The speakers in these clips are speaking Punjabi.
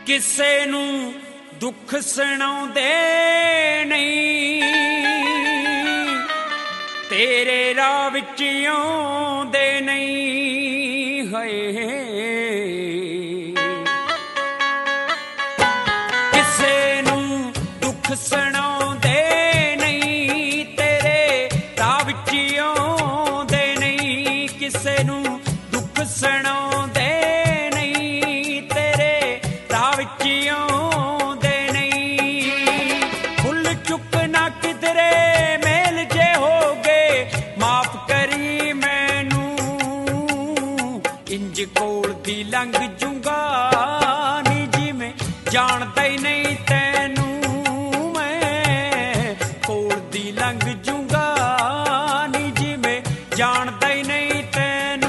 ਕਿਸੇ ਨੂੰ ਦੁੱਖ ਸੁਣਾਉਂਦੇ ਨਹੀਂ, ਤੇਰੇ ਰਾਹ ਵਿੱਚ ਆਉਂਦੇ ਨਹੀਂ ਹੋਏ। ਕਿਸੇ ਨੂੰ ਦੁੱਖ ਸੁਣਾਉਂਦੇ ਨਹੀਂ, ਤੇਰੇ ਰਾਹ ਵਿੱਚ ਆਉਂਦੇ ਨਹੀਂ। ਕਿਸੇ ਨੂੰ ਦੁੱਖ ਸੁਣਾਉਂਦੇ ਨਹੀਂ, ਤੇਰੇ ਰਾਹ ਵਿੱਚ ਆਉਂਦੇ ਨਹੀਂ। ਭੁੱਲ ਚੁੱਕ ਨਾ ਕਿਧਰੇ ਮੇਲ ਜੇ ਹੋ ਗਏ, ਮਾਫ ਕਰੀ ਮੈਨੂੰ। ਇੰਜ ਕੋਲ ਦੀ ਲੰਘ ਜੂੰਗਾ ਨੀ ਜਿਵੇਂ ਜਾਣਦਾ ਹੀ ਨਹੀਂ ਤੈਨੂੰ ਮੈਂ। ਕੋਲ ਦੀ ਲੰਘ ਜੂੰਗਾ ਨੀ ਜਿਵੇਂ ਜਾਣਦਾ ਹੀ ਨਹੀਂ ਤੈਨੂੰ।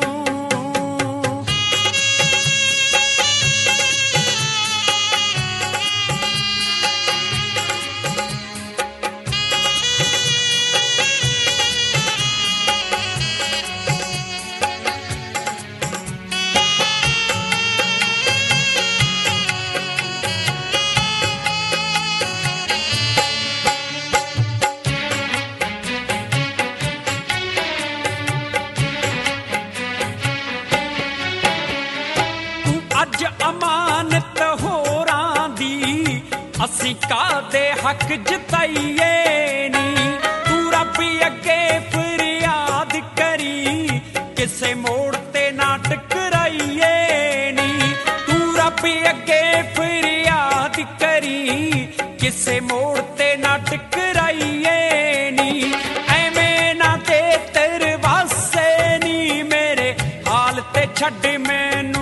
ਅੱਜ ਅਮਾਨਤ ਹੋਰਾਂ ਦੀ ਅਸੀਂ ਕਾਹਦੇ ਹੱਕ ਜਤਾਈਏ ਨੀ। ਤੂੰ ਰੱਬ ਅੱਗੇ ਫਰਿਆਦ ਕਰੀ, ਕਿਸੇ ਮੋੜ ਤੇ ਨਾ ਟਕਰਾਈਏ ਨੀ। ਤੂੰ ਰੱਬ ਅੱਗੇ ਫਰਿਆਦ ਕਰੀ, ਕਿਸੇ ਮੋੜ ਤੇ ਨਾ ਟਕਰਾਈਏ ਨੀ। ਐਵੇਂ ਨਾ ਦੇ ਤਰਵਾਸੇ ਨੀ ਮੇਰੇ ਹਾਲ ਤੇ ਛੱਡ ਮੈਨੂੰ।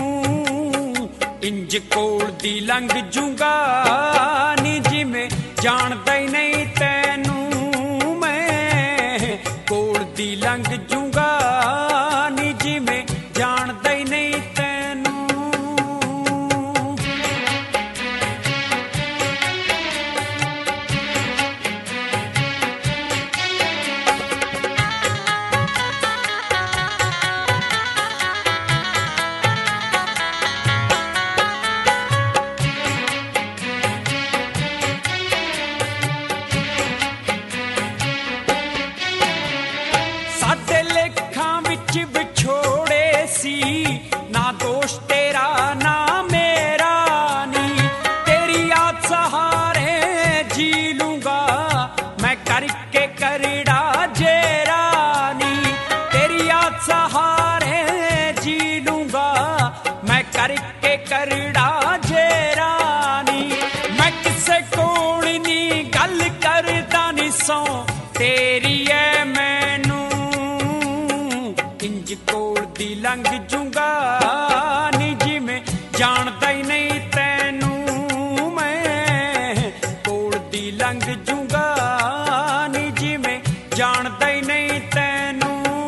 ਇੰਜ ਕੋਲ ਦੀ ਲੰਘ ਜੂੰਗਾ ਨੀ ਜਿਵੇਂ ਜਾਣਦਾ ਹੀ ਨਹੀਂ ਤੈਨੂੰ ਮੈਂ। ਕੋਲ ਦੀ ਲੰਘ ਜੂੰਗਾ ਨੀ ਜਿਵੇਂ ਜਾਣਦਾ ਹੀ ਨਹੀਂ ਤੈਨੂੰ। ਸਾਡੇ ਲੇਖਾਂ ਵਿੱਚ ਵਿਛੋੜੇ ਸੀ, ਨਾ ਦੋਸ਼ ਤੇਰਾ ਨਾ ਮੇਰਾ ਨੀ। ਤੇਰੀ ਯਾਦ ਸਹਾਰੇ ਜੀ ਲੂੰਗਾ ਮੈਂ ਕਰਕੇ ਕਰੜਾ ਜੇਰਾ ਨੀ। ਤੇਰੀ ਯਾਦ ਸਹਾਰੇ ਜੀ ਲੂੰਗਾ ਮੈਂ ਕਰਕੇ ਕਰੜਾ ਜੇਰਾ ਨੀ। ਮੈਂ ਕਿਸੇ ਕੋਲ ਨੀ ਗੱਲ ਕਰਦਾ ਨੀ ਸੌ ਤੇਰੀ ਐ ਮੈਨੂੰ। ਇੰਜ ਕੋਲ ਦੀ ਲੰਘ ਜੂੰਗਾ ਨੀ ਜਿਵੇਂ ਜਾਣਦਾ ਹੀ ਨਹੀਂ ਤੈਨੂੰ ਮੈਂ। ਕੋਲ ਦੀ ਲੰਘ ਜੂੰਗਾ ਨੀ ਜਿਵੇਂ ਜਾਣਦਾ ਹੀ ਨਹੀਂ ਤੈਨੂੰ।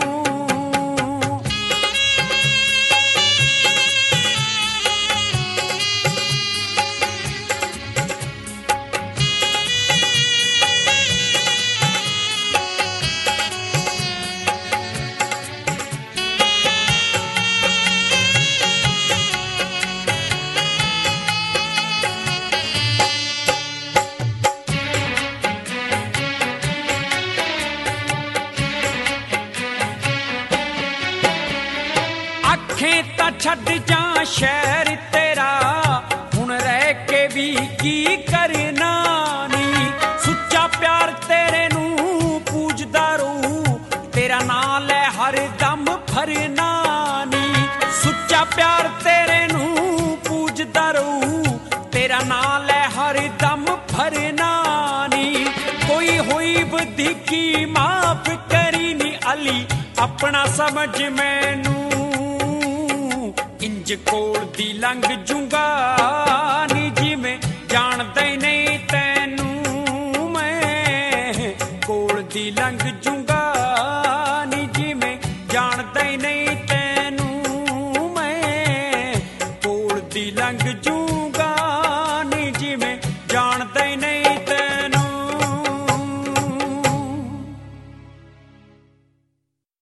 ਆਖੇ ਤਾਂ ਛੱਡ ਜਾ ਸ਼ਹਿਰ ਤੇਰਾ, ਹੁਣ ਰਹਿ ਕੇ ਵੀ ਕੀ ਕਰਨਾ ਨੀ। ਸੁੱਚਾ ਪਿਆਰ ਤੇਰੇ ਨੂੰ ਪੂਜਦਾ ਰਹੂ, ਤੇਰਾ ਨਾਂ ਲੈ ਹਰ ਦਮ ਫਰਨਾ ਨੀ। ਸੁੱਚਾ ਪਿਆਰ ਤੇਰੇ ਨੂੰ ਪੂਜਦਾ ਰਹੂ, ਤੇਰਾ ਨਾਂ ਲੈ ਹਰ ਦਮ ਫਰਨਾ ਨੀ। ਕੋਈ ਹੋਈ ਵਧੀਕੀ ਮਾਫ ਕਰੀ ਨੀ ਅਲੀ, ਆਪਣਾ ਸਮਝ ਮੈਨੂੰ। ਇੰਜ ਕੋਲ ਦੀ ਲੰਘ ਜੂੰਗਾ ਨੀ ਜਿਵੇਂ ਜਾਣਦਾ ਹੀ ਨਹੀਂ ਤੈਨੂੰ ਮੈਂ। ਕੋਲ ਦੀ ਲੰਘ ਜੂੰਗਾ